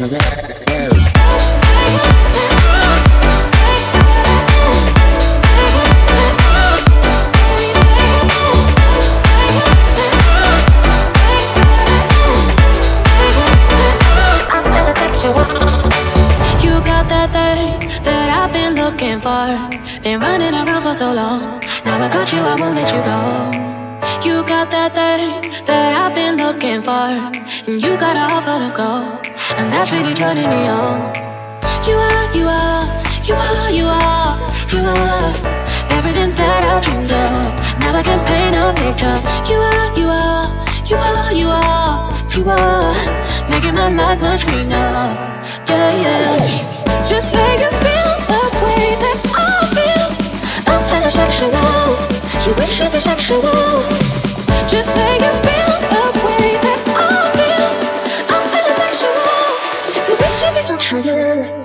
Been running around for so long. Now I got you, I won't let you go. You got that thing that I've been looking for, and you got a heart full of gold, and that's really turning me on. You are, you are, you are, you are, you are everything that I dreamed of. Now I can paint a picture. You are, you are, you are, you are, you are making my life much greener. Yeah, yeah. Just say you feel the way that I feel. I'm kinda sexual, so we should be sexual. Just say you feel the way that I feel. I'm kinda sexual, so we should be sexual.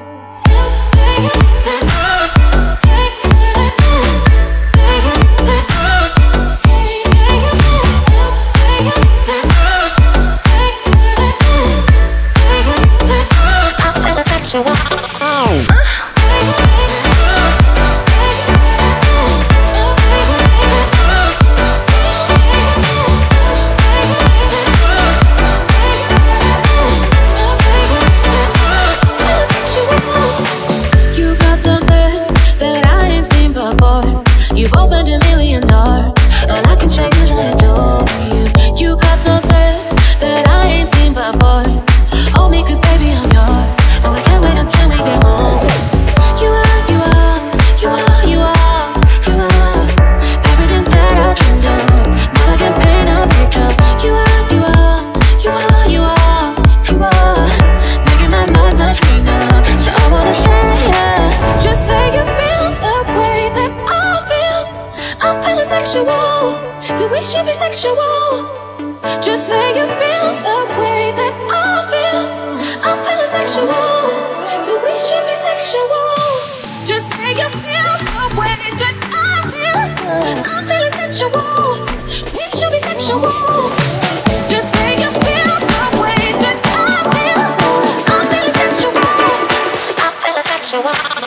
You've opened a million doors. All I can say is I adore you. You got something that I ain't seen before. Hold me, 'cause baby, I'm yours. Oh, I can't wait until we get home. You are, you are, you are, you are, you are everything that I dreamed of. Now I can paint a picture. You are, you are, you are, you are, you are making my life much greener. So I wanna say, yeah, just say you feel the way that I'm feeling sexual, so we should be sexual. Just say you feel the way that I feel. I'm feeling sexual, so we should be sexual. Just say you feel the way that I feel. I'm feeling sexual, we should be sexual. Just say you feel the way that I feel. I'm feeling sexual, I'm feeling sexual.